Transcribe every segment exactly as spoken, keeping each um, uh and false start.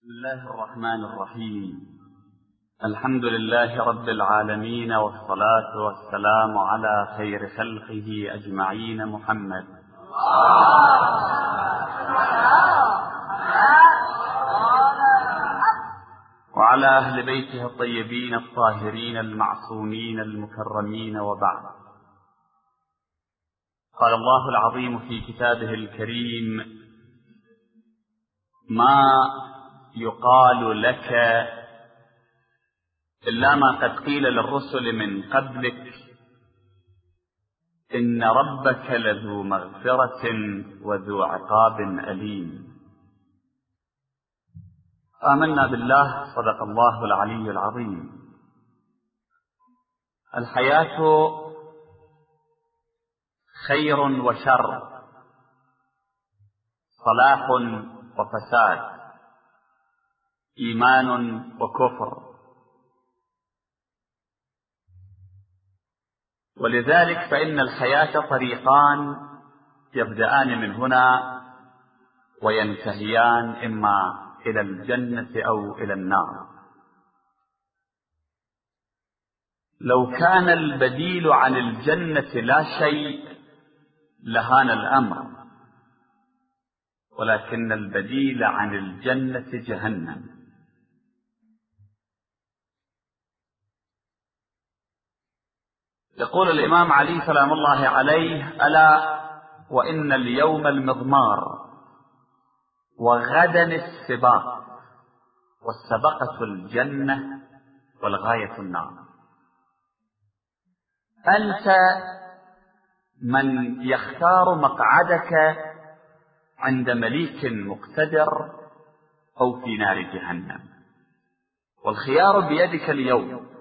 بسم الله الرحمن الرحيم. الحمد لله رب العالمين، والصلاة والسلام على خير خلقه أجمعين محمد وعلى أهل بيته الطيبين الطاهرين المعصومين المكرمين، وبعد. قال الله العظيم في كتابه الكريم: ما يقال لك إلا ما قد قيل للرسل من قبلك إن ربك لذو مغفرة وذو عقاب أليم. آمنا بالله، صدق الله العلي العظيم. الحياة خير وشر، صلاح وفساد، إيمان وكفر، ولذلك فإن الحياة طريقان يبدأان من هنا وينتهيان إما إلى الجنة أو إلى النار. لو كان البديل عن الجنة لا شيء لهان الأمر، ولكن البديل عن الجنة جهنم. يقول الإمام علي سلام الله عليه: ألا وإن اليوم المضمار، وغدا السباق، والسبقة الجنة، والغاية النار. أنت من يختار مقعدك عند مليك مقتدر أو في نار جهنم، والخيار بيدك اليوم.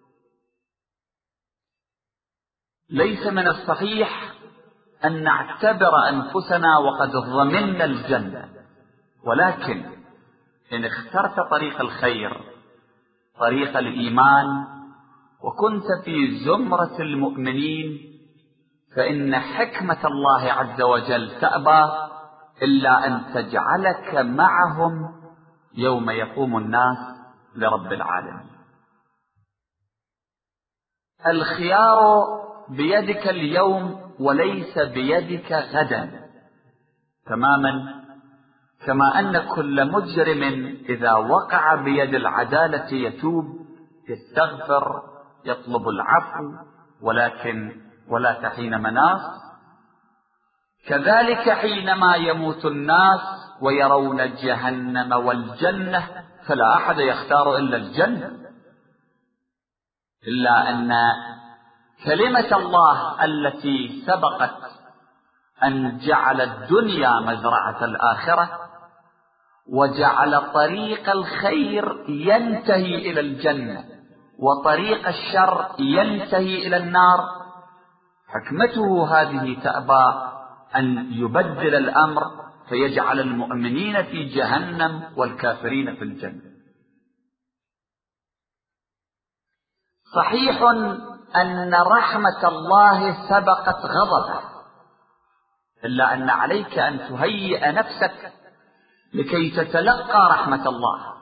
ليس من الصحيح أن نعتبر أنفسنا وقد ضمننا الجنة، ولكن إن اخترت طريق الخير، طريق الإيمان، وكنت في زمرة المؤمنين، فإن حكمة الله عز وجل تأبى إلا أن تجعلك معهم يوم يقوم الناس لرب العالمين. الخيار بيدك اليوم وليس بيدك غدا، تماما كما أن كل مجرم إذا وقع بيد العدالة يتوب، يستغفر، يطلب العفو، ولكن ولا حين مناص. كذلك حينما يموت الناس ويرون جهنم والجنة، فلا أحد يختار إلا الجنة، إلا أن كلمة الله التي سبقت أن جعل الدنيا مزرعة الآخرة، وجعل طريق الخير ينتهي إلى الجنة وطريق الشر ينتهي إلى النار، حكمته هذه تأبى أن يبدل الأمر فيجعل المؤمنين في جهنم والكافرين في الجنة. صحيح أن رحمة الله سبقت غضبه، إلا أن عليك أن تهيئ نفسك لكي تتلقى رحمة الله.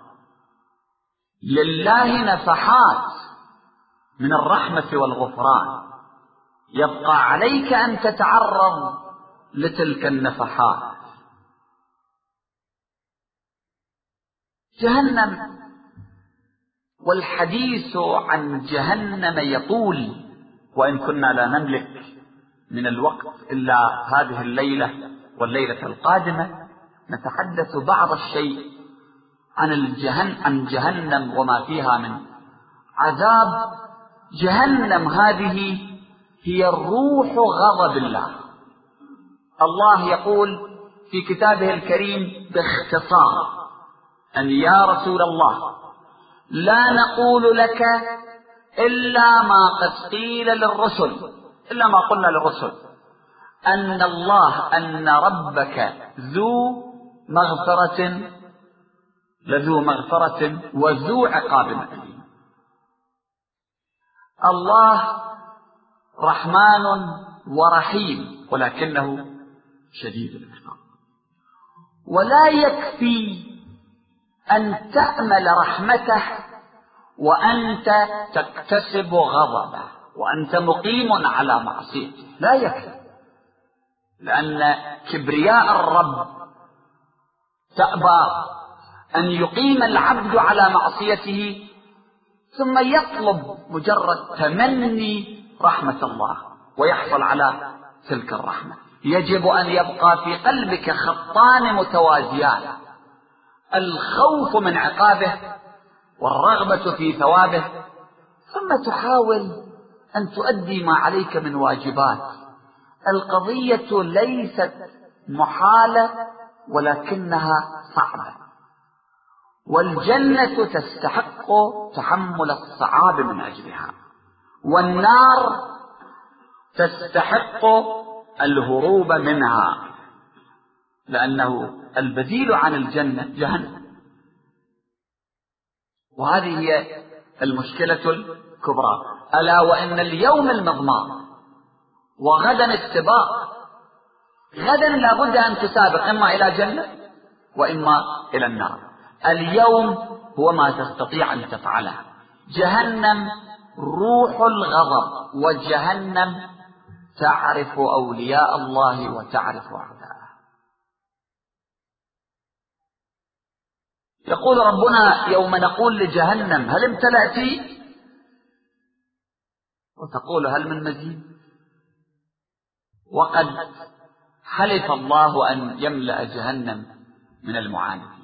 لله نفحات من الرحمة والغفران، يبقى عليك أن تتعرض لتلك النفحات. جهنم، والحديث عن جهنم يطول، وإن كنا لا نملك من الوقت إلا هذه الليلة والليلة القادمة، نتحدث بعض الشيء عن الجهن عن جهنم وما فيها من عذاب. جهنم هذه هي الروح غضب الله. الله يقول في كتابه الكريم باختصار أن يا رسول الله لا نقول لك إلا ما قد قيل للرسل، إلا ما قلنا للرسل، أن الله أن ربك ذو مغفرة لذو مغفرة وذو عقاب أليم. الله رحمن ورحيم، ولكنه شديد العقاب. ولا يكفي أن تأمل رحمته وأنت تكتسب غضبه وأنت مقيم على معصيته، لا يكفي، لأن كبرياء الرب تأبى أن يقيم العبد على معصيته ثم يطلب مجرد تمني رحمة الله ويحصل على تلك الرحمة. يجب أن يبقى في قلبك خطان متوازيان، الخوف من عقابه والرغبة في ثوابه، ثم تحاول أن تؤدي ما عليك من واجبات. القضية ليست محالة ولكنها صعبة، والجنة تستحق تحمل الصعاب من أجلها، والنار تستحق الهروب منها، لأنه البديل عن الجنة جهنم. وهذه هي المشكلة الكبرى. ألا وإن اليوم المضمار وغدا السباق، غدا لابد أن تسابق إما إلى جنة وإما إلى النار. اليوم هو ما تستطيع أن تفعله. جهنم روح الغضب، وجهنم تعرف أولياء الله وتعرف أعداءه. يقول ربنا يوم نقول لجهنم هل امتلأت، وتقول هل من مزيد، وقد حلف الله أن يملأ جهنم من المعاندين.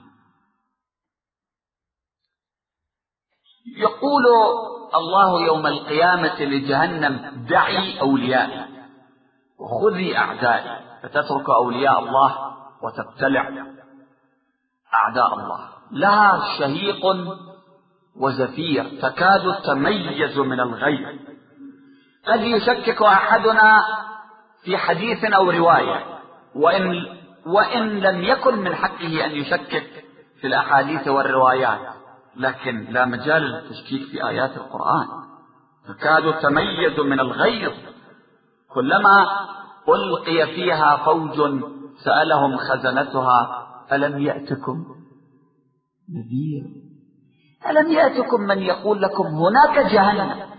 يقول الله يوم القيامة لجهنم دعي أوليائي وخذي أعدائي، فتترك أولياء الله وتبتلع أعداء الله. لها شهيق وزفير تكاد تميز من الغيظ. قد يشكك أحدنا في حديث أو رواية، وإن, وإن لم يكن من حقه أن يشكك في الأحاديث والروايات، لكن لا مجال للتشكيك في آيات القرآن. تكاد تميز من الغيظ، كلما ألقي فيها فوج سألهم خزنتها ألم يأتكم نذير، ألم يأتكم من يقول لكم هناك جهنم.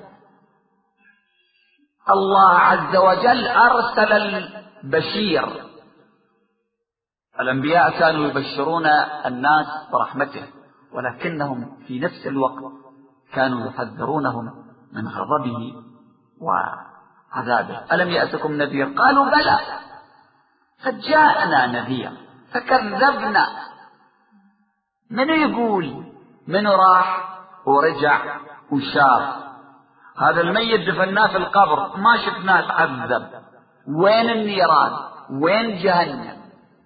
الله عز وجل أرسل البشير. الأنبياء كانوا يبشرون الناس برحمته، ولكنهم في نفس الوقت كانوا يحذرونهم من غضبه وعذابه. ألم يأتكم نذير؟ قالوا بلى قد جاءنا نذير فكذبنا. من يقول؟ من راح ورجع وشاف هذا الميت دفناه في القبر ما شفناه تعذب. وين النيران؟ وين جهنم؟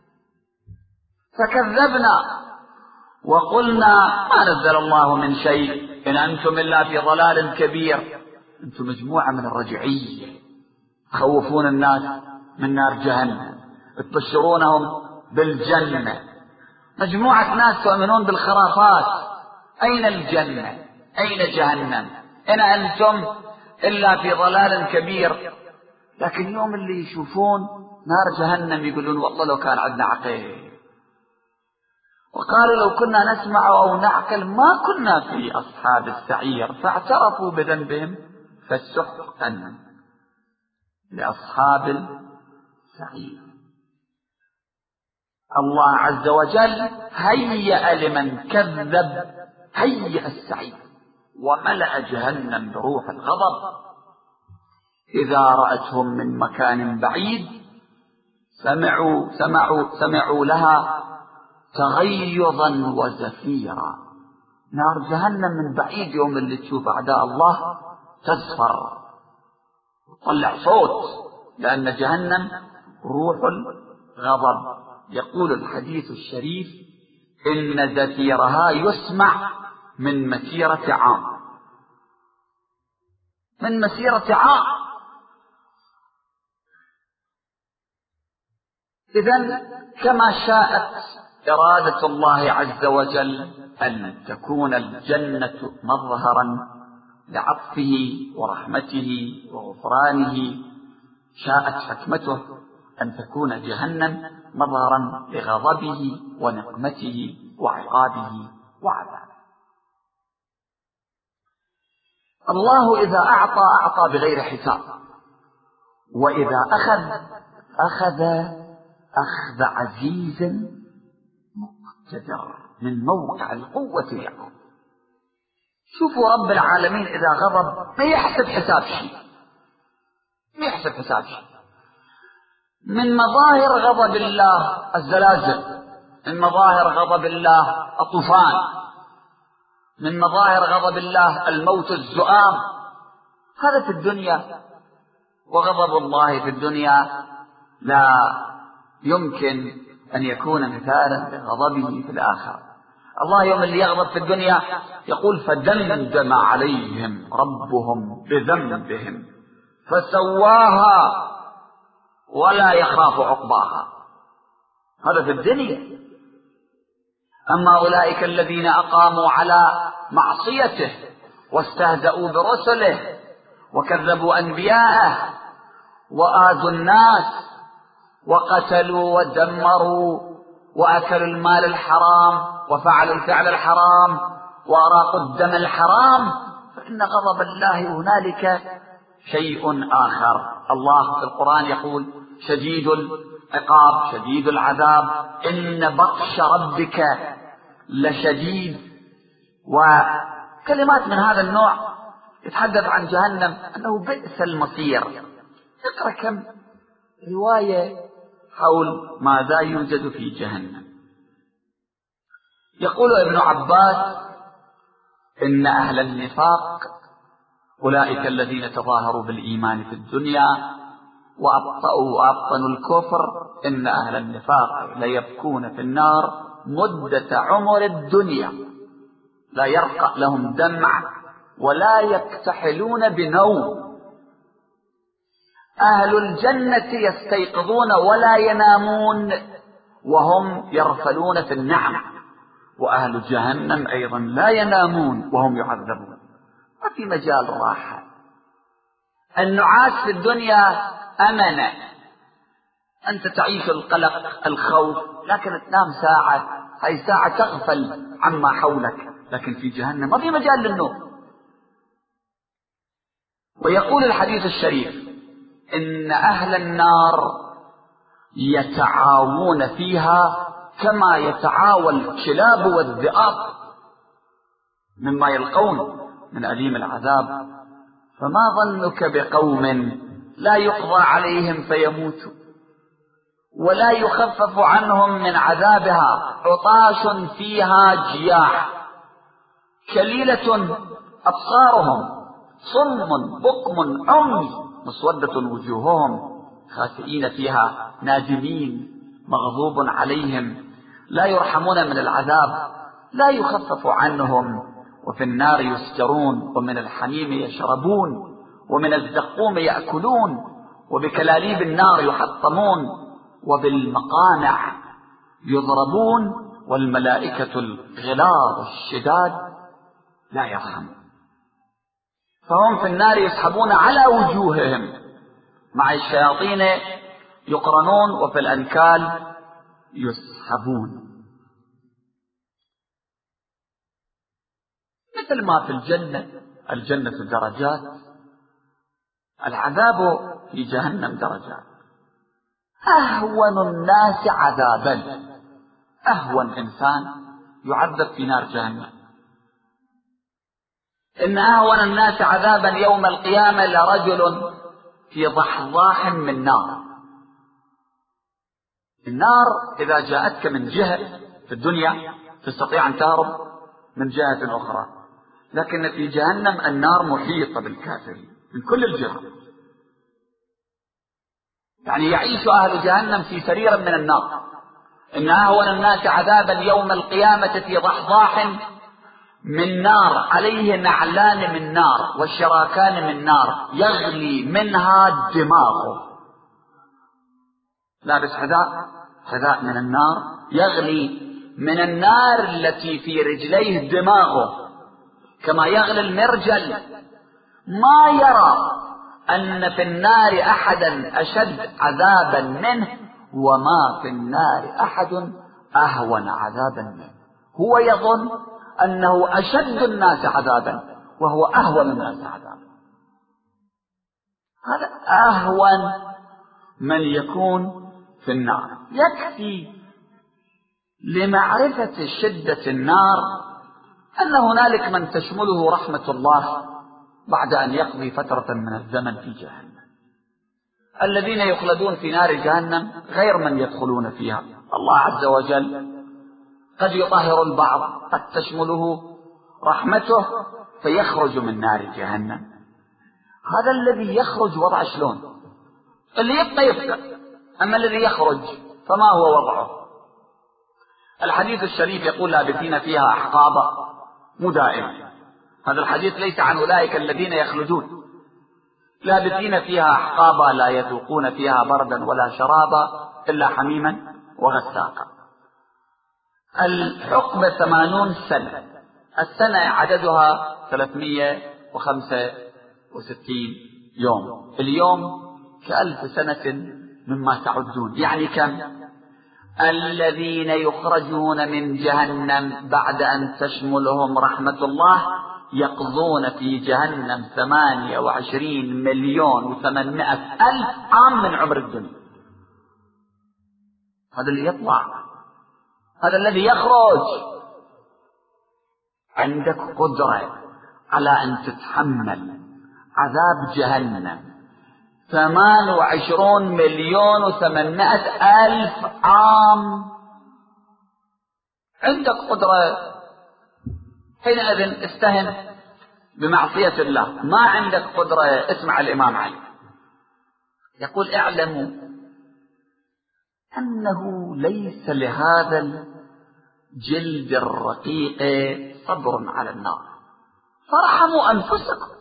فكذبنا وقلنا ما نزل الله من شيء إن أنتم إلا في ضلال كبير. أنتم مجموعة من الرجعية تخوفون الناس من نار جهنم، تبشرونهم بالجنة. مجموعة ناس تؤمنون بالخرافات. أين الجنة؟ أين جهنم؟ إن أنتم إلا في ضلال كبير. لكن يوم اللي يشوفون نار جهنم يقولون والله لو كان عندنا عقل. وقالوا لو كنا نسمع أو نعقل ما كنا في أصحاب السعير، فاعترفوا بذنبهم فسحقا لأصحاب السعير. الله عز وجل هيأ لمن كذب هيأ السعير، وملأ جهنم بروح الغضب. إذا رأتهم من مكان بعيد سمعوا سمعوا سمعوا لها تغيظا وزفيرا. نار جهنم من بعيد يوم اللي تشوف أعداء الله تزفر وتطلع صوت، لأن جهنم روح الغضب. يقول الحديث الشريف إن زفيرها يسمع من مسيرة عام، من مسيرة عام. إذن كما شاءت إرادة الله عز وجل أن تكون الجنة مظهرا لعطفه ورحمته وغفرانه، شاءت حكمته أن تكون جهنم مظهرا لغضبه ونقمته وعقابه وعذاب. الله إذا أعطى أعطى بغير حساب، وإذا أخذ أخذ أخذ عزيز مقتدر من موقع القوة يعقوب. شوفوا رب العالمين إذا غضب ما يحسب حساب شيء، ما يحسب حساب شيء. من مظاهر غضب الله الزلازل، من مظاهر غضب الله الطوفان، من مظاهر غضب الله الموت الزؤام. هذا في الدنيا، وغضب الله في الدنيا لا يمكن أن يكون مثالا لغضبه في الآخرة. الله يوم اللي يغضب في الدنيا يقول فدمدم عليهم ربهم بذنبهم فسواها ولا يخاف عقباها. هذا في الدنيا. أما أولئك الذين أقاموا على معصيته واستهزأوا برسله وكذبوا أنبياءه وآذوا الناس وقتلوا ودمروا وأكلوا المال الحرام وفعلوا الفعل الحرام وأراقوا الدم الحرام، فإن غضب الله هنالك شيء آخر. الله في القرآن يقول شديد العقاب شديد العذاب إن بطش ربك لشديد، وكلمات من هذا النوع يتحدث عن جهنم أنه بئس المصير. اقرأ كم رواية حول ماذا يوجد في جهنم. يقول ابن عباس إن أهل النفاق أولئك الذين تظاهروا بالإيمان في الدنيا وأبطأوا وأبطنوا الكفر، إن أهل النفاق ليبكون في النار مدة عمر الدنيا لا يرقى لهم دمع ولا يكتحلون بنوم. أهل الجنة يستيقظون ولا ينامون وهم يرفلون في النعم، وأهل جهنم أيضا لا ينامون وهم يعذبون. ما في مجال راحة. النعاس في الدنيا أمنة، أنت تعيش القلق الخوف، لكن تنام ساعة، هاي ساعة تغفل عما حولك، لكن في جهنم ما في مجال للنوم. ويقول الحديث الشريف إن أهل النار يتعاون فيها كما يتعاوى الكلاب والذئاب مما يلقون من أليم العذاب، فما ظنك بقوم لا يقضى عليهم فيموتوا ولا يخفف عنهم من عذابها عطاش فيها جياع كليلة أبصارهم صم بكم عمي مسودة وجوههم خاسئين فيها نادمين مغضوب عليهم لا يرحمون من العذاب لا يخفف عنهم، وفي النار يسجرون ومن الحميم يشربون ومن الزقوم يأكلون وبكلاليب النار يحطمون وبالمقامع يضربون والملائكة الغلاظ الشداد لا يرحمون. فهم في النار يسحبون على وجوههم مع الشياطين يقرنون وفي الأنكال يسحبون. مثل ما في الجنة، الجنة درجات، العذاب في جهنم درجات. أهون الناس عذابا، أهون إنسان يعذب في نار جهنم. إن أهون الناس عذابا يوم القيامة لرجل في ضحضاح من نار. النار إذا جاءتك من جهة في الدنيا تستطيع أن تهرب من جهة أخرى، لكن في جهنم النار محيطة بالكافرين من كل الجهات، يعني يعيش أهل جهنم في سرير من النار. إن أهون الناس عذابا يوم القيامة في ضحضاح من نار عليه نعلان من نار والشراكان من نار يغلي منها دماغه، لابس حذاء حذاء من النار يغلي من النار التي في رجليه دماغه كما يغلي المرجل. ما يرى أن في النار أحدا أشد عذابا منه وما في النار أحد أهون عذابا منه. هو يظن أنه أشد الناس عذابا وهو أهون الناس عذابا. هذا أهون من يكون في النار. يكفي لمعرفة شدة النار أن هنالك من تشمله رحمة الله بعد أن يقضي فترة من الزمن في جهنم. الذين يخلدون في نار جهنم غير من يدخلون فيها. الله عز وجل قد يطهر البعض، قد تشمله رحمته فيخرج من نار جهنم. هذا الذي يخرج وضع شلون؟ اللي يبقى يبقى، أما الذي يخرج فما هو وضعه؟ الحديث الشريف يقول لابثين فيها أحقابا مدائم. هذا الحديث ليس عن أولئك الذين يخلدون. لابثين فيها أحقابا لا يذوقون فيها بردا ولا شرابا إلا حميما وغساقا. الحقبة ثمانون سنة، السنة عددها ثلاثمائة وخمسة وستين يوم، اليوم كألف سنة مما تعدون. يعني كم؟ الذين يخرجون من جهنم بعد أن تشملهم رحمة الله يقضون في جهنم ثمانية وعشرين مليون وثمانمائة ألف عام من عمر الدنيا. هذا اللي يطلع، هذا الذي يخرج. عندك قدرة على أن تتحمل عذاب جهنم ثمان وعشرون مليون وثمانمائة ألف عام، عندك قدرة. حينئذ استهن بمعصية الله. ما عندك قدرة. اسمع الإمام علي يقول اعلموا أنه ليس لهذا الجلد الرقيق صبر على النار، فرحموا أنفسكم،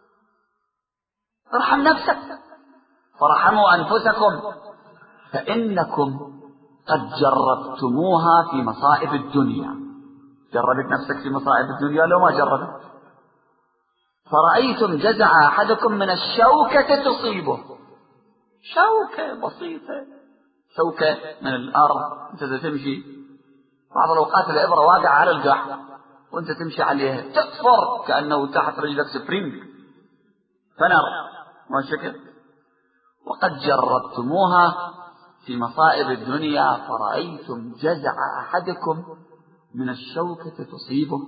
ارحم نفسك، فرحموا أنفسكم فإنكم قد جربتموها في مصائب الدنيا. جربت نفسك في مصائب الدنيا لو ما جربت؟ فرأيتم جزع أحدكم من الشوكة تصيبه، شوكة بسيطة، شوكة من الأرض أنت تمشي، بعض الأوقات الإبرة واقعة على القاع وأنت تمشي عليها تطفر كأنه تحت رجلك سبرينج فنر ما شكل. وقد جربتموها في مصائب الدنيا فرأيتم جزع أحدكم من الشوكة تصيبه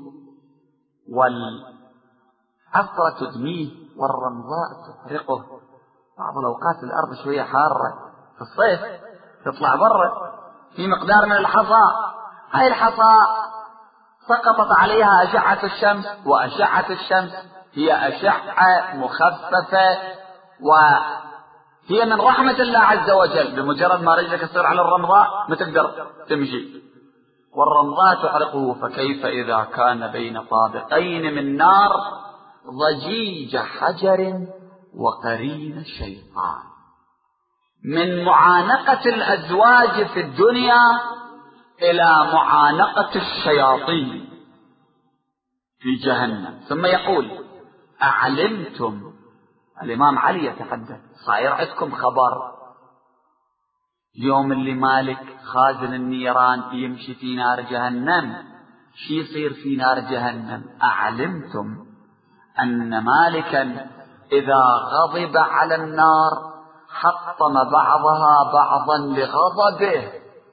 والعفرة تدميه والرمضاء تحرقه. بعض الأوقات الأرض شوية حارة في الصيف تطلع برا في مقدار من الحصى، هاي الحصى سقطت عليها أشعة الشمس، وأشعة الشمس هي أشعة مخففة وهي من رحمة الله عز وجل. بمجرد ما رجلك تصير على الرمضاء ما تقدر تمشي، والرمضاء تحرقه. فكيف إذا كان بين طابقين من نار ضجيج حجر وقرين الشيطان. من معانقة الأزواج في الدنيا إلى معانقة الشياطين في جهنم. ثم يقول أعلمتم، الإمام علي يتحدث، صاير عندكم خبر يوم اللي مالك خازن النيران يمشي في نار جهنم شي يصير في نار جهنم؟ أعلمتم أن مالكا إذا غضب على النار حطم بعضها بعضا لغضبه.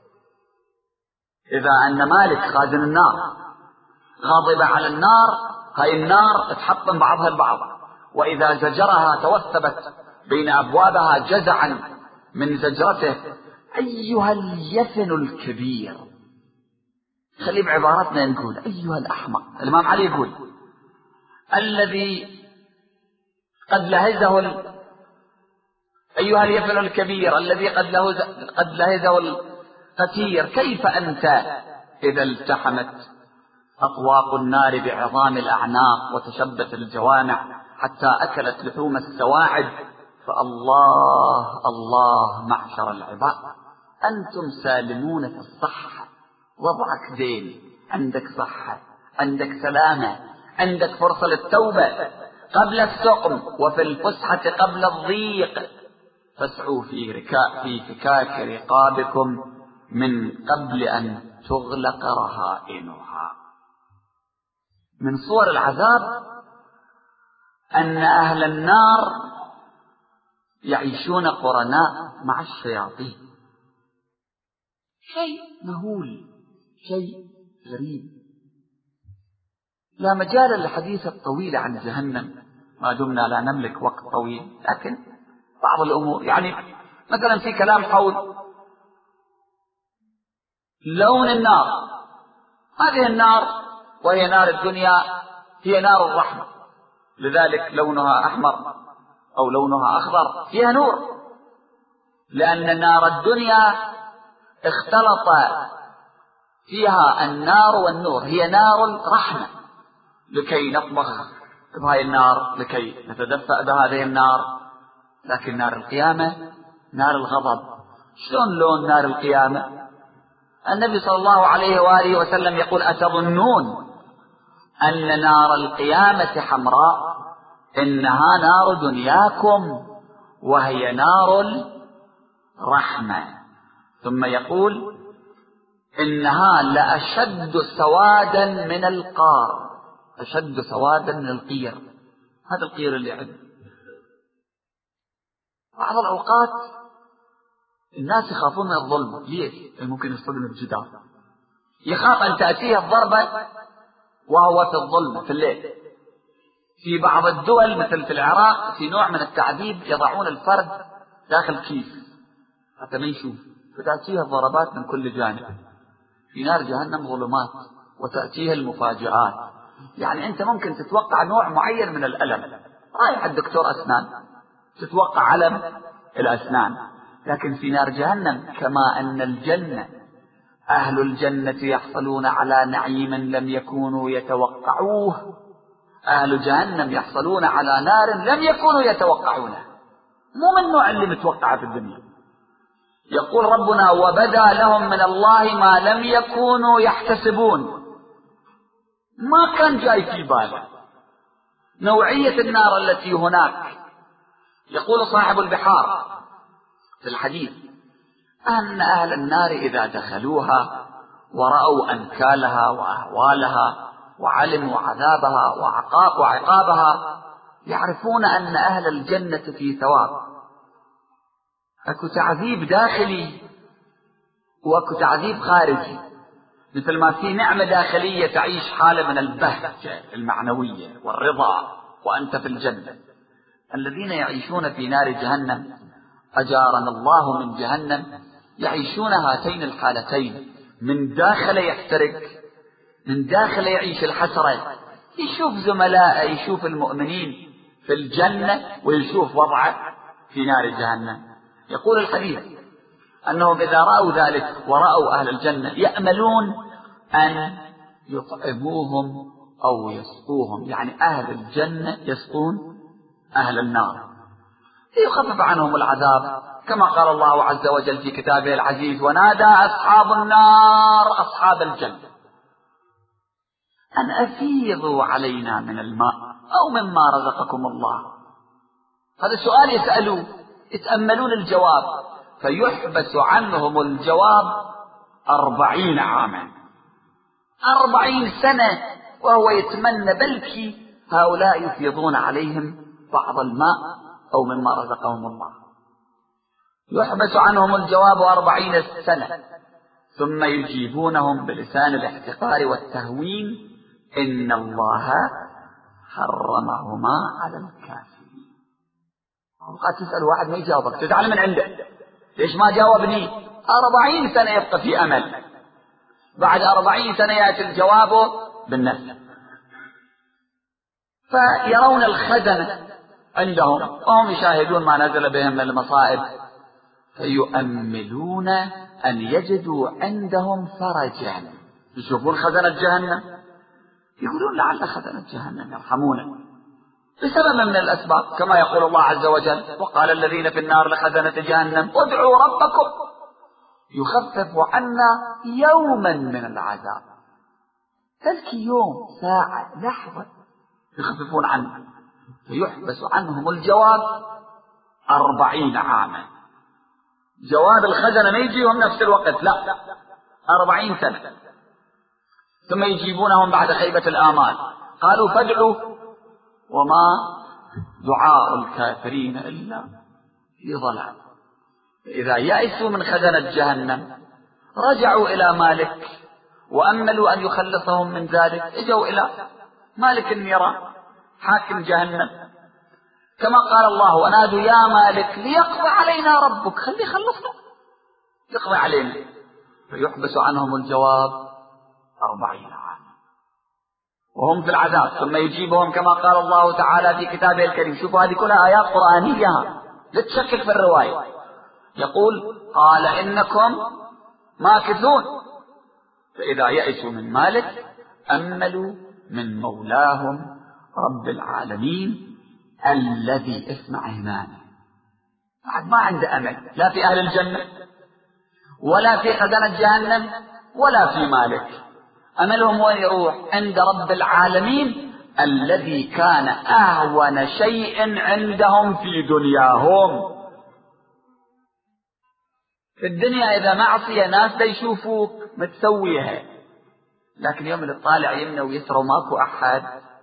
إذا أن مالك خازن النار غضب على النار، هاي النار تحطم بعضها البعض، وإذا زجرها توثبت بين أبوابها جزعا من زجرته. أيها اليفن الكبير، خلي بعبارتنا نقول أيها الأحمق. الإمام علي يقول الذي قد لهزه ال... أيها اليفن الكبير الذي قد لهز... قد لهزه القتير، كيف أنت إذا التحمت أطواق النار بعظام الأعناق وتشبت الجوانح حتى أكلت لحوم السواعد؟ فالله الله معشر العباد، أنتم سالمون في الصحة، وضعك زين، عندك صحة، عندك سلامة، عندك فرصة للتوبة قبل السقم، وفي الفسحة قبل الضيق، فاسعوا في ركاء في فكاك رقابكم من قبل أن تغلق رهائنها. من صور العذاب أن أهل النار يعيشون قرناء مع الشياطين. شيء مهول، شيء غريب. لا مجال للحديث الطويل عن جهنم ما دمنا لا نملك وقت طويل، لكن بعض الأمور يعني مثلا في كلام حول لون النار. هذه النار وهي نار الدنيا هي نار الرحمة، لذلك لونها أحمر أو لونها أخضر، فيها نور، لأن نار الدنيا اختلط فيها النار والنور، هي نار الرحمة لكي نطبخ بهذه النار، لكي نتدفأ بهذه النار. لكن نار القيامة نار الغضب. شلون لون نار القيامة؟ النبي صلى الله عليه وآله وسلم يقول: أتظنون أن نار القيامة حمراء؟ إنها نار دنياكم وهي نار الرحمة. ثم يقول: إنها لأشد سوادا من القار، أشد سوادا من القير. هذا القير اللي عنده. بعض الأوقات الناس يخافون من الظلم. ليش؟ ممكن يصطدم بجدار، يخاف أن تأتيه الضربة وهو في الظلمة في الليل. في بعض الدول مثل في العراق في نوع من التعذيب، يضعون الفرد داخل كيس حتى ما يشوف، فتأتيه الضربات من كل جانب. في نار جهنم ظلمات وتأتيه المفاجآت. يعني أنت ممكن تتوقع نوع معين من الألم، رايح الدكتور أسنان تتوقع ألم الأسنان، لكن في نار جهنم كما أن الجنة أهل الجنة يحصلون على نعيم لم يكونوا يتوقعوه، أهل جهنم يحصلون على نار لم يكونوا يتوقعونه، مو من النوع اللي متوقع في الدنيا. يقول ربنا: وبدا لهم من الله ما لم يكونوا يحتسبون. ما كان جاي في باله نوعية النار التي هناك. يقول صاحب البحار في الحديث أن أهل النار إذا دخلوها ورأوا أنكالها وأهوالها وعلموا عذابها وعقابها يعرفون أن أهل الجنة في ثواب. أكو تعذيب داخلي وأكو تعذيب خارجي، مثل ما في نعمة داخلية تعيش حالة من البهجة المعنوية والرضا وأنت في الجنة. الذين يعيشون في نار جهنم أجارنا الله من جهنم يعيشون هاتين الحالتين، من داخل يحترق، من داخل يعيش الحسرة، يشوف زملائه، يشوف المؤمنين في الجنة ويشوف وضعه في نار جهنم. يقول الحديث أنهم إذا رأوا ذلك ورأوا أهل الجنة يأملون أن يطعموهم أو يسقوهم، يعني أهل الجنة يسقون أهل النار ليخفف عنهم العذاب، كما قال الله عز وجل في كتابه العزيز: ونادى أصحاب النار أصحاب الجنة أن أفيضوا علينا من الماء أو مما رزقكم الله. هذا سؤال يسألوه، يتأملون الجواب، فيحبس عنهم الجواب أربعين عاما، أربعين سنة، وهو يتمنى بلكي هؤلاء يفيضون عليهم بعض الماء أو مما رزقهم الله. يحبس عنهم الجواب أربعين سنة، ثم يجيبونهم بلسان الاحتقار والتهوين: إن الله حرمهما على الكافرين. وقد تسأل واحد ما يجاوبك، تزعل من عنده، ليش ما جاوبني؟ أربعين سنة يبقى في أمل، بعد أربعين سنة يأتي الجواب بالنفس. فيرون الخزنة عندهم وهم يشاهدون ما نزل بهم من المصائب، فيؤملون أن يجدوا عندهم فرجا. يشوفون خزنة جهنم يقولون لعل خزنة جهنم يرحمونا بسبب من الأسباب، كما يقول الله عز وجل: وقال الذين في النار لخزنة جهنم ادعوا ربكم يخفف عنا يوما من العذاب. تلك يوم، ساعة، لحظة يخففون عنه، فيحبس عنهم الجواب أربعين عاما. جواب الخزنة ما يجيهم نفس الوقت، لا، أربعين سنة. ثم يجيبونهم بعد خيبة الآمال قالوا فادعوا وما دعاء الكافرين إلا في ضلال. إذا يأسوا من خزنة جهنم رجعوا إلى مالك وأملوا أن يخلصهم من ذلك، اجوا إلى مالك النيران حاكم جهنم، كما قال الله ونادوا يا مالك ليقضي علينا ربك، خلي يخلصنا يقضي علينا، فيحبس عنهم الجواب أربعين عاما وهم في العذاب، ثم يجيبهم كما قال الله تعالى في كتابه الكريم. شوفوا هذه كلها آيات قرآنية لا تشكك في الرواية. يقول قال إنكم ماكثون، فإذا يئسوا من مالك أملوا من مولاهم رب العالمين الذي اسمع هنا ما عنده أمل لا في أهل الجنة ولا في خزنة جهنم ولا في مالك، أملهم وين يروح؟ عند رب العالمين الذي كان أهون شيء عندهم في دنياهم. في الدنيا إذا معصية ناس دا يشوفوك متسويها، لكن يوم اللي طالع يمنى ويسرى وماكو أحد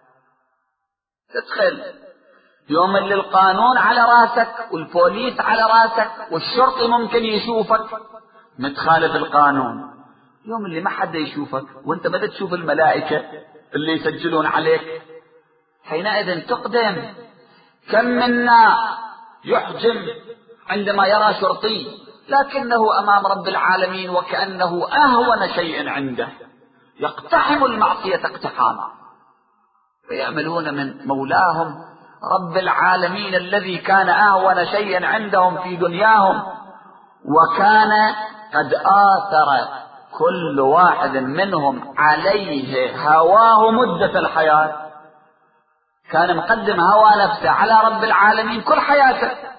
تدخل، يوم اللي القانون على راسك والبوليس على راسك والشرطي ممكن يشوفك متخالف القانون، يوم اللي ما حد يشوفك وانت بدأت تشوف الملائكة اللي يسجلون عليك، حينئذ تقدم. كم منا يحجم عندما يرى شرطي لكنه أمام رب العالمين وكأنه أهون شيء عنده، يقتحم المعصية اقتحاما، فيعملون من مولاهم رب العالمين الذي كان أهون شيء عندهم في دنياهم، وكان قد آثر كل واحد منهم عليه هواه مدة الحياة، كان مقدم هوى نفسه على رب العالمين كل حياته،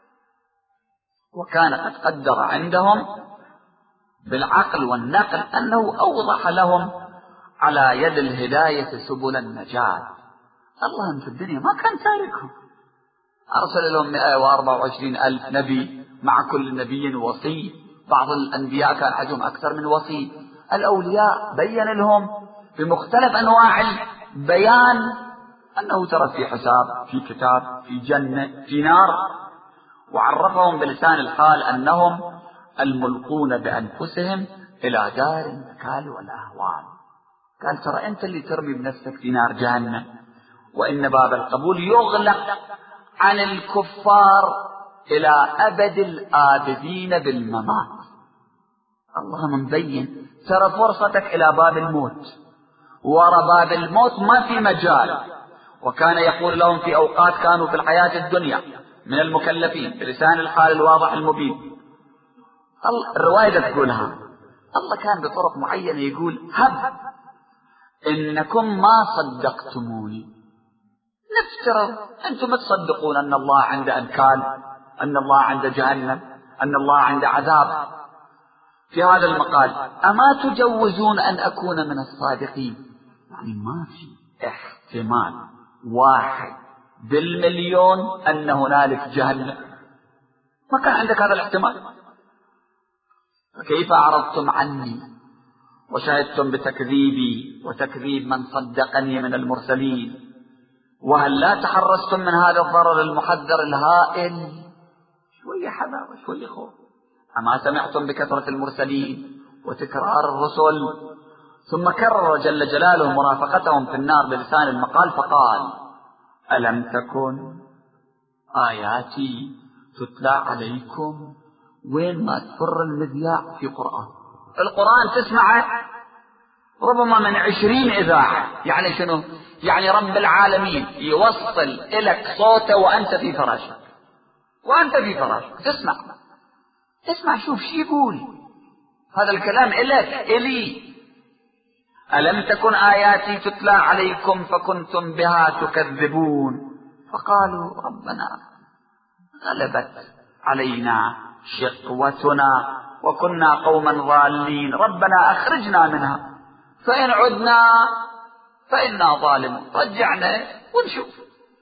وكان قد قدر عندهم بالعقل والنقل أنه أوضح لهم على يد الهداية سبل النجاة. الله في الدنيا ما كان تاركهم، أرسل لهم مئة وأربعة وعشرين ألف نبي، مع كل نبي وصي، بعض الأنبياء كان عندهم أكثر من وصي، الأولياء بين لهم بمختلف أنواع البيان أنه ترى في حساب، في كتاب، في جنة، في نار، وعرفهم بلسان الحال أنهم الملقون بأنفسهم إلى دار النكال والأهوال. قال ترى أنت اللي ترمي بنفسك في نار جهنم، وإن باب القبول يغلق عن الكفار إلى أبد الآبدين بالممات. الله مبين ترى فرصتك إلى باب الموت، ورا باب الموت ما في مجال. وكان يقول لهم في أوقات كانوا في الحياة الدنيا من المكلفين بلسان الحال الواضح المبين، الرواية تقولها الله كان بطرق معينة يقول هب إنكم ما صدقتموني، نفترض أنتم تصدقون أن الله عند أنكال، أن الله عند جهنم، أن الله عند عذاب، في هذا المقال أما تجوزون أن أكون من الصادقين؟ يعني ما في احتمال واحد بالمليون أن هنالك جهنم، ما كان عندك هذا الاحتمال، فكيف أعرضتم عني وشهدتم بتكذيبي وتكذيب من صدقني من المرسلين؟ وهل لا تحرستم من هذا الضرر المحذر الهائل؟ شوية حذر وشوية خوف. أما سمعتم بكثرة المرسلين وتكرار الرسل؟ ثم كرر جل جلاله مرافقتهم في النار بلسان المقال فقال ألم تكن آياتي تتلى عليكم؟ وين ما تفر المذياع في قرآن، القرآن تسمعه ربما من عشرين إذاعة، يعني شنو؟ يعني رب العالمين يوصل إلك صوته وأنت في فراشك، وأنت في فراشك تسمع اسمع شوف شي يقول هذا الكلام إلك إلي. ألم تكن آياتي تتلى عليكم فكنتم بها تكذبون؟ فقالوا ربنا غلبت علينا شقوتنا وكنا قوما ضالين، ربنا أخرجنا منها فإن عدنا فإنا ظالمون، رجعنا ونشوف.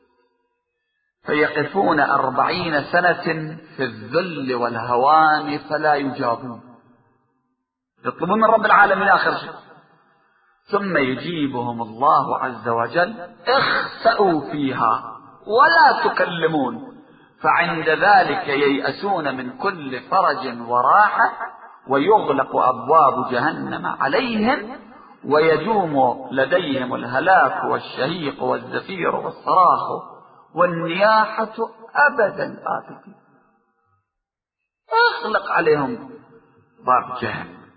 فيقفون أربعين سنة في الذل والهوان فلا يجابون، يطلبون من رب العالمين آخر شيء، ثم يجيبهم الله عز وجل: اخسأوا فيها ولا تكلمون. فعند ذلك ييأسون من كل فرج وراحة، ويغلق أبواب جهنم عليهم، ويدوم لديهم الهلاك والشهيق والزفير والصراخ والنياحة أبدا آبدين. اغلق عليهم باب جهنم.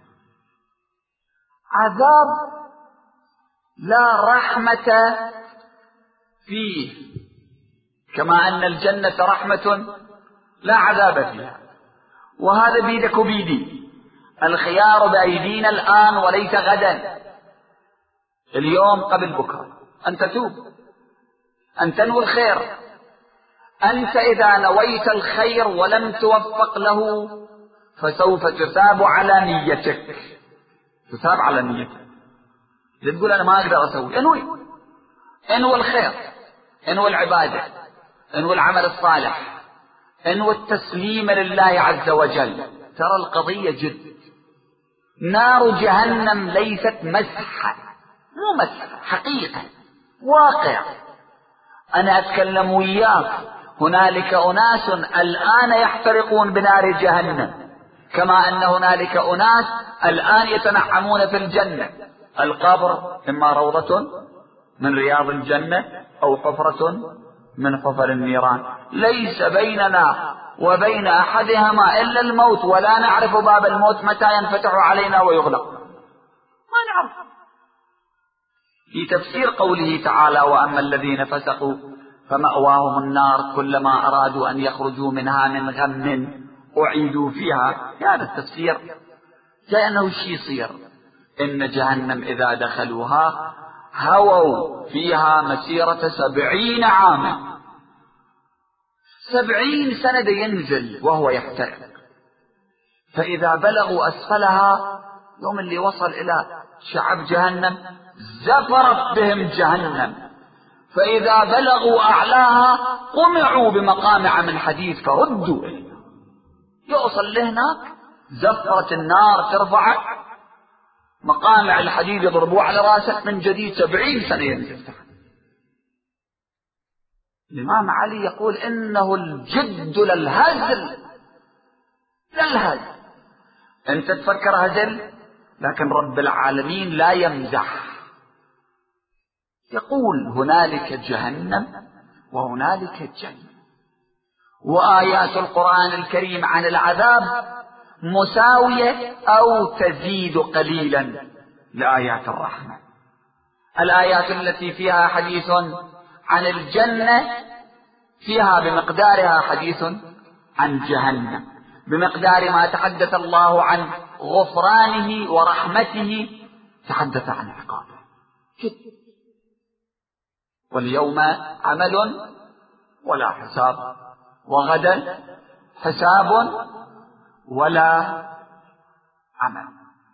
عذاب لا رحمة فيه، كما أن الجنة رحمة لا عذاب فيها. وهذا بيدك وبيدي، الخيار بأيدينا الآن وليس غدا، اليوم قبل بكرة، أن تتوب، أن تنوي الخير. أنت إذا نويت الخير ولم توفق له فسوف تثاب على نيتك، تثاب على نيتك. تقول أنا ما أقدر أسوي، انوي، انوي الخير، انوي العبادة، انوي العمل الصالح، انوي التسليم لله عز وجل. ترى القضية جد. نار جهنم ليست مسحة، مو مسحة، حقيقة، واقع. أنا أتكلم وياك، هنالك أناس الآن يحترقون بنار جهنم، كما أن هنالك أناس الآن يتنعمون في الجنة. القبر إما روضة من رياض الجنة أو حفرة من حفر النيران، ليس بيننا وبين أحدهما إلا الموت، ولا نعرف باب الموت متى ينفتح علينا ويغلق، ما نعرف. في تفسير قوله تعالى: وأما الذين فسقوا فمأواهم النار كلما أرادوا أن يخرجوا منها من غم أعيدوا فيها، هذا التفسير جاء أنه شيء يصير. إن جهنم إذا دخلوها هووا فيها مسيرة سبعين عاما، سبعين سنة ينزل وهو يحترق. فإذا بلغوا أسفلها، يوم اللي وصل إلى شعب جهنم زفرت بهم جهنم. فإذا بلغوا أعلاها قمعوا بمقامع من حديد فردوا إليها. يوصل لهناك زفرة النار ترفع، مقامع الحديد يضربوه على راسه من جديد، سبعين سنة ينزل تحت. الإمام علي يقول: إنه الجد للهزل، للهزل. أنت تفكر هزل، لكن رب العالمين لا يمزح. يقول: هنالك جهنم وهنالك الجنة. وآيات القرآن الكريم عن العذاب مساوية أو تزيد قليلا لآيات الرحمة. الآيات التي فيها حديث عن الجنة فيها بمقدارها حديث عن جهنم، بمقدار ما تحدث الله عن غفرانه ورحمته تحدث عن عقابه. واليوم عمل ولا حساب، وغدا حساب ولا عمل.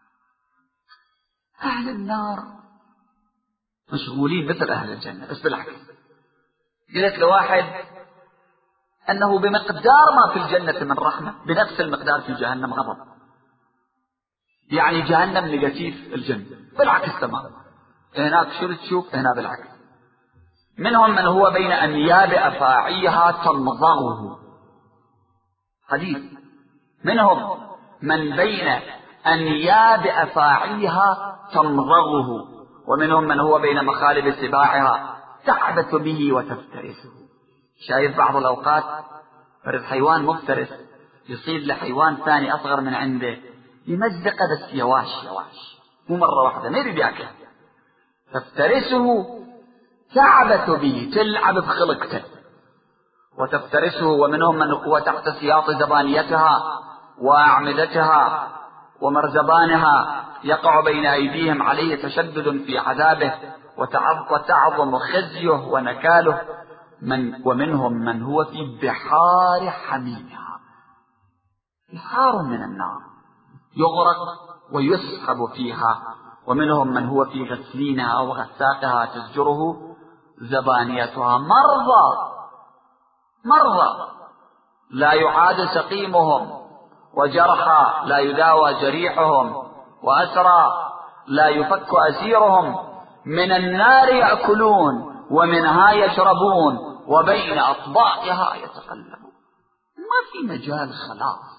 أهل النار مشغولين مثل أهل الجنة، بس بالعكس. قلت لواحد أنه بمقدار ما في الجنة من رحمة بنفس المقدار في جهنم غضب. يعني جهنم نيجاتيف الجنة، بالعكس تمام. هناك شو تشوف؟ هنا بالعكس. منهم من هو بين أنياب أفاعيها تمضغه، حديث. منهم من بين أنياب أفاعيها تمضغه، ومنهم من هو بين مخالب سباعها تعبث به وتفترسه. شايف بعض الأوقات فرد حيوان مفترس يصيد لحيوان ثاني أصغر من عنده، يمزقه بس يواش يواش، مو مرة واحدة، ما يريد ياكله. تفترسه، تعبث به، تلعب بخلقته وتفترسه. ومنهم من هو تحت سياط زبانيتها وأعمدتها ومرزبانها يقع بين أيديهم عليه تشدد في عذابه وتعظم خزيه ونكاله. من ومنهم من هو في بحار حميمها، بحار من النار يغرق ويسحب فيها. ومنهم من هو في غسلينها وغساقها تزجره زبانيتها. مرضى مرضى لا يعاد سقيمهم، وجرحى لا يداوى جريحهم، وأسرى لا يفك أسيرهم من النار يأكلون ومنها يشربون وبين أطباقها يتقلبون. ما في مجال خلاص.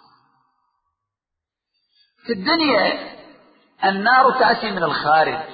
في الدنيا النار تأتي من الخارج،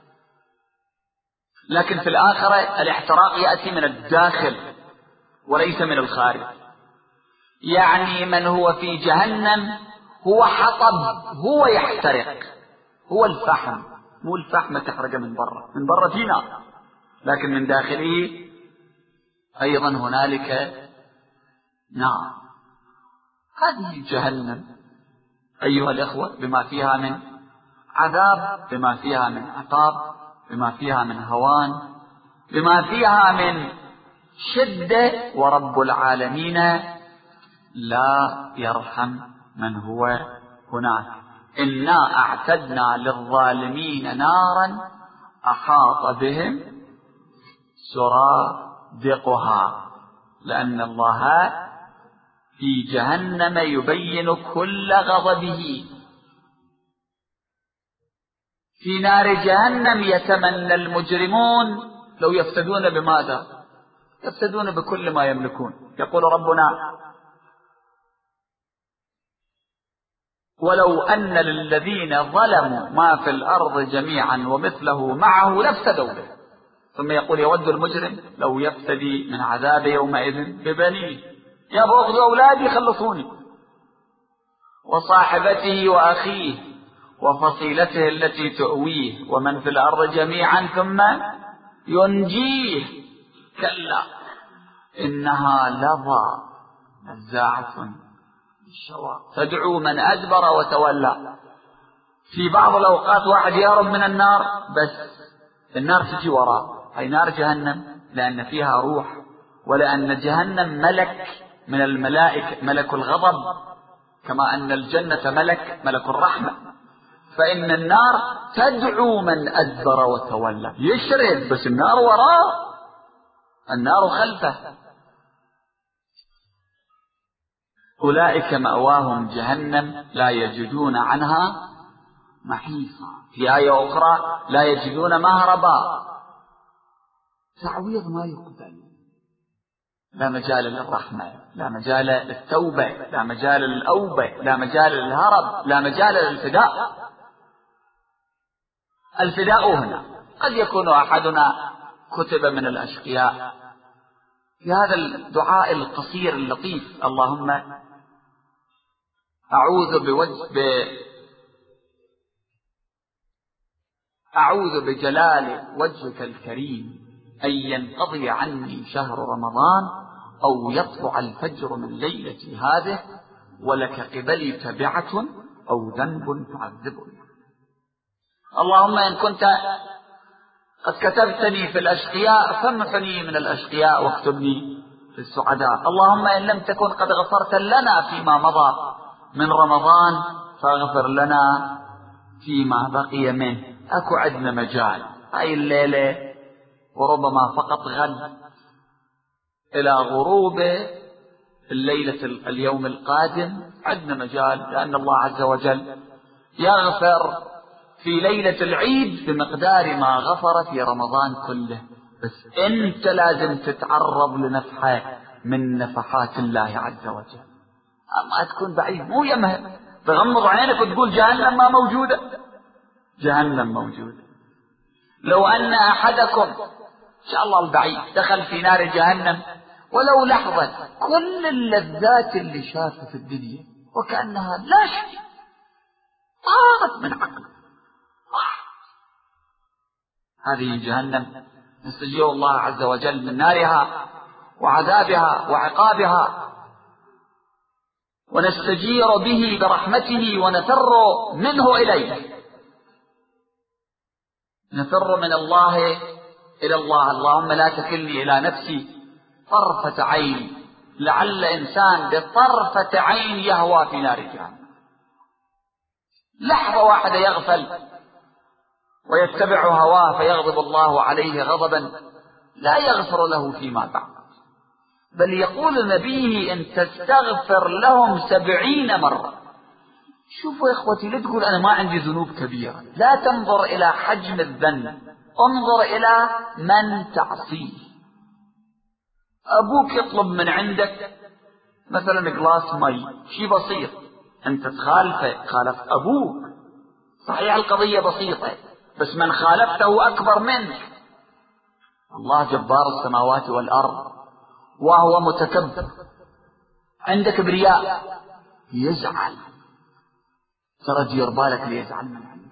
لكن في الآخرة الاحتراق يأتي من الداخل وليس من الخارج. يعني من هو في جهنم هو حطب، هو يحترق، هو الفحم، مو الفحم تحرق من برا، من برا في نار، لكن من داخله أيضا هنالك نار. هذه جهنم أيها الأخوة، بما فيها من عذاب، بما فيها من عقاب، بما فيها من هوان، بما فيها من شدة، ورب العالمين لا يرحم من هو هناك. إنا أعتدنا للظالمين نارا أحاط بهم سرادقها، لأن الله في جهنم يبين كل غضبه. في نار جهنم يتمنى المجرمون لو يفتدون بماذا؟ يفتدون بكل ما يملكون. يقول ربنا: ولو أن للذين ظلموا ما في الأرض جميعا ومثله معه لافتدوا به. ثم يقول: يود المجرم لو يفتدي من عذاب يومئذ ببنيه، يا بغض أولادي خلصوني، وصاحبته وأخيه وفصيلته التي تؤويه ومن في الأرض جميعا ثم ينجيه. كلا إنها لظى نزاعة للشوى تدعو من أدبر وتولى. في بعض الأوقات واحد يهرب من النار بس النار تجي وراه، أي نار جهنم، لأن فيها روح، ولأن جهنم ملك من الملائكة، ملك الغضب، كما أن الجنة ملك ملك الرحمة. فإن النار تدعو من أدبر وتولى، يشرد بس النار وراه، النار خلفه. أولئك مأواهم جهنم لا يجدون عنها محيصا. في آية أخرى: لا يجدون مهربا. تعويض ما يقبل، لا مجال للرحمة، لا مجال للتوبة، لا مجال للأوبة، لا مجال للهرب، لا مجال للفداء. الفداء هنا قد يكون أحدنا كتب من الأشقياء في هذا الدعاء القصير اللطيف: اللهم أعوذ بوجه ب... أعوذ بجلال وجهك الكريم أن ينقضي عني شهر رمضان أو يطلع الفجر من ليلتي هذه ولك قبلي تبعة أو ذنب تعذبني. اللهم إن كنت قد كتبتني في الأشقياء فامحني من الأشقياء واكتبني في السعداء. اللهم إن لم تكن قد غفرت لنا فيما مضى من رمضان فاغفر لنا فيما بقي منه. أكو عندنا مجال هاي الليلة وربما فقط غد إلى غروب الليلة اليوم القادم عندنا مجال، لأن الله عز وجل يغفر في ليلة العيد بمقدار ما غفر في رمضان كله. بس أنت لازم تتعرض لنفحة من نفحات الله عز وجل، أما تكون بعيد، مو يمه تغمض عينك وتقول جهنم ما موجودة. جهنم موجودة. لو أن أحدكم إن شاء الله البعيد دخل في نار جهنم ولو لحظة، كل اللذات اللي شافها في الدنيا وكأنها لا شيء، طارت من عقله. هذه جهنم نستجير الله عز وجل من نارها وعذابها وعقابها، ونستجير به برحمته ونفر منه إليه، نفر من الله إلى الله. اللهم لا تكلني إلى نفسي طرفة عين، لعل إنسان بطرفة عين يهوى في نار جهنم، لحظة واحدة يغفل ويتبع هواه فيغضب الله عليه غضبا لا يغفر له فيما بعد، بل يقول نبيه: إن تستغفر لهم سبعين مرة شوفوا يا إخوتي، لا تقول أنا ما عندي ذنوب كبيرة، لا تنظر إلى حجم الذنب، انظر إلى من تعصيه. أبوك يطلب من عندك مثلا جلاس مي، شيء بسيط، أنت تخالفه، خالف أبوك، صحيح القضية بسيطة، بس من خالفته أكبر منك. الله جبار السماوات والأرض وهو متكبر، عندك كبرياء، يزعل، ترى دير بالك ليزعل من عندك.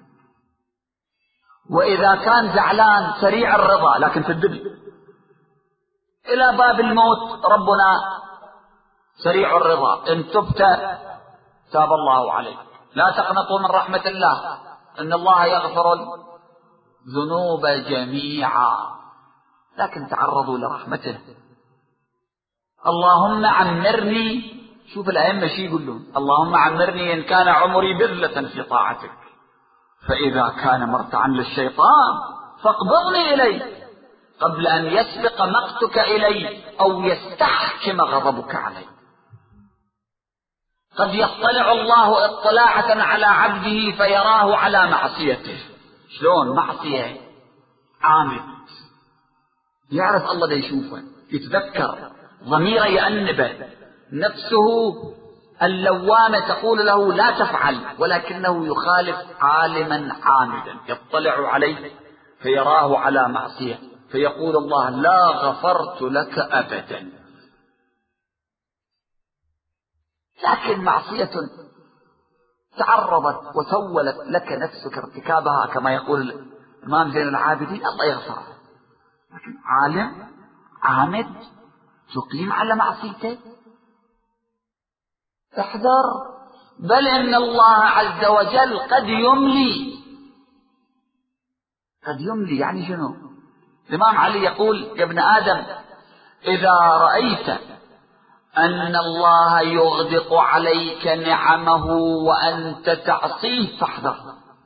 وإذا كان زعلان سريع الرضا، لكن في الدنيا إلى باب الموت ربنا سريع الرضا، إن تبت تاب الله عليك. لا تقنطوا من رحمة الله، إن الله يغفر الذنوب جميعا، لكن تعرضوا لرحمته. اللهم عمرني، شوف الأئمة شي يقولون، اللهم عمرني إن كان عمري بذلة في طاعتك، فإذا كان مرتعا للشيطان فاقبضني إليه قبل أن يسبق مقتك إلي أو يستحكم غضبك علي. قد يطلع الله اطلاعة على عبده فيراه على معصيته. شلون معصية؟ عامد، يعرف الله ده يشوفه، يتذكر، ضميره يأنبه، نفسه اللوامة تقول له لا تفعل، ولكنه يخالف عالما عامدا، يطلع عليه فيراه على معصية، فيقول الله لا غفرت لك أبدا. لكن معصية تعرضت وسولت لك نفسك ارتكابها كما يقول الإمام زين العابدين، الله يغفرها. لكن عالم عامد تقيم على معصيته، احذر. بل إن الله عز وجل قد يملي، قد يملي يعني شنو؟ الإمام علي يقول يا ابن آدم إذا رأيت أن الله يغدق عليك نعمه وأنت تعصيه فاحذر،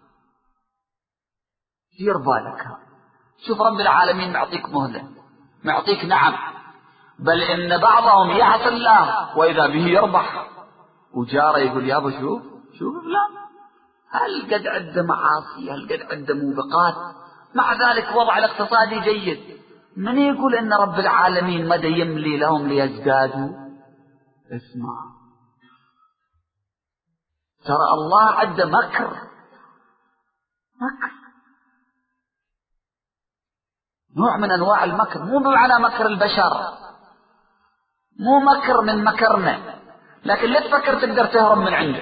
دير بالك. شوف رب العالمين معطيك مهلة، معطيك نعم، بل إن بعضهم يعصي الله وإذا به يربح، وجاره يقول يابا شوف شوف لا، هل قد عنده معاصي، هل قد عنده موبقات، مع ذلك وضع الاقتصادي جيد. من يقول إن رب العالمين مدى يملي لهم ليزدادوا؟ اسمع، ترى الله عنده مكر، مكر نوع من أنواع المكر، مو بمعنى مكر البشر، مو مكر من مكرنا، لكن لا تفكر تقدر تهرب من عنده.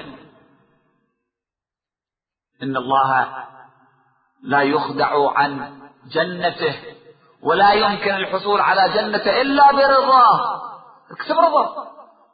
إن الله لا يخدع عن جنته، ولا يمكن الحصول على جنته إلا برضاه. اكتب رضاه،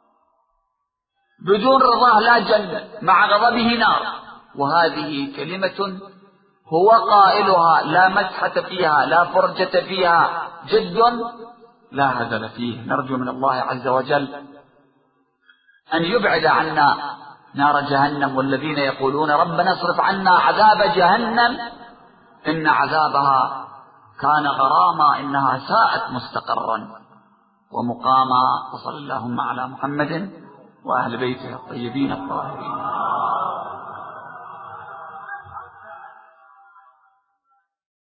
بدون رضاه لا جنة، مع غضبه نار. وهذه كلمة هو قائلها لا مسحة فيها، لا فرجة فيها، جد لا هزل فيه. نرجو من الله عز وجل أن يبعد عنا نار جهنم، والذين يقولون ربنا اصرف عنا عذاب جهنم إن عذابها كان غراما إنها ساءت مستقرا ومقاما. وصلى اللهم على محمد وأهل بيته الطيبين الطاهرين.